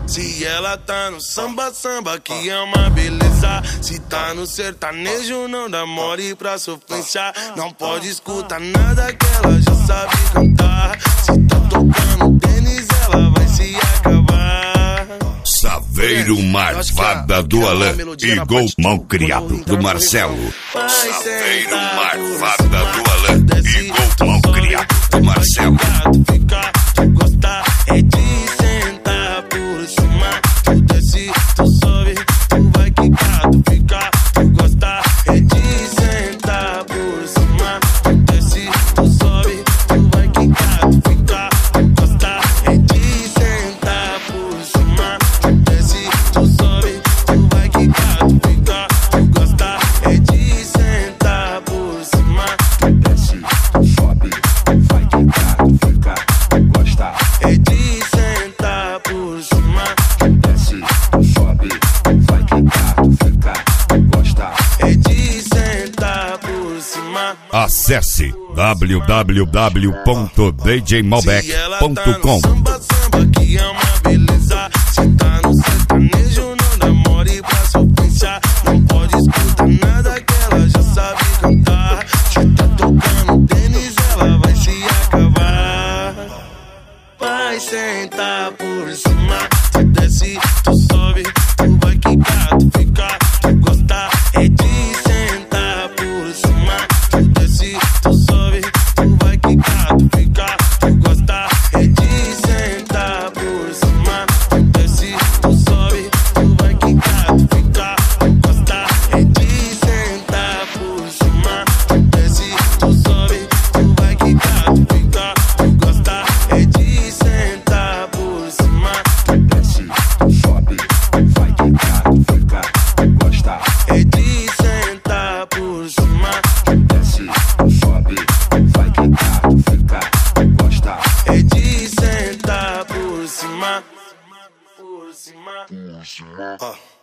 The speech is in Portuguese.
Se ela tá no samba, samba que é uma beleza. Se tá no sertanejo, não dá mole pra sofrência. Não pode escutar nada que ela já sabe cantar. Se tá tocando tênis, ela vai se acabar. Saveiro Marvada do Alan e Gol Malcriado do Marcelo. Saveiro Marvada do Alan e Gol Malcriado do Marcelo. Tu gosta é de sentar por cima. Tu desce, tu sobe, tu vai quicar, tu fica. Tu gosta é de sentar por cima. Tu desce, tu sobe, tu vai quicar, tu fica. Tu gosta é de sentar por cima. Tu desce, tu sobe, tu vai quicar, tu fica. Tu gosta é de sentar por cima. Tu desce, tu sobe, tu vai quicar, tu fica. Tu gosta é de sentar por cima. Tu desce, tu sobe, tu vai quicar, tu fica. Tu gosta é de sentar por cima. Acesse www.djmalbec.com. Samba, samba que é uma beleza. Se tá no sertanejo, não dá mole pra sofrência. Não pode escutar nada que ela já sabe cantar. Se tá tocando tênis, ela vai se acabar. Vai sentar por cima. Tu desce, tu sobe, tu vai quicar, tu fica. Tu gosta é de sentar por cima. Tu desce, tu sobe, tu vai quicar, tu fica. Tu gosta é de sentar por cima. Tu desce, tu sobe, tu vai quicar, tu fica. Tu gosta é de sentar por cima. Tu desce, tu sobe, tu vai quicar, tu fica. Tu gosta é de sentar por cima. Tu desce, tu sobe, tu vai quicar, tu fica. Tu gosta é de sentar por cima. Tu desce, tu sobe, tu vai quicar, tu fica. Tu gosta é de sentar por cima. Por cima.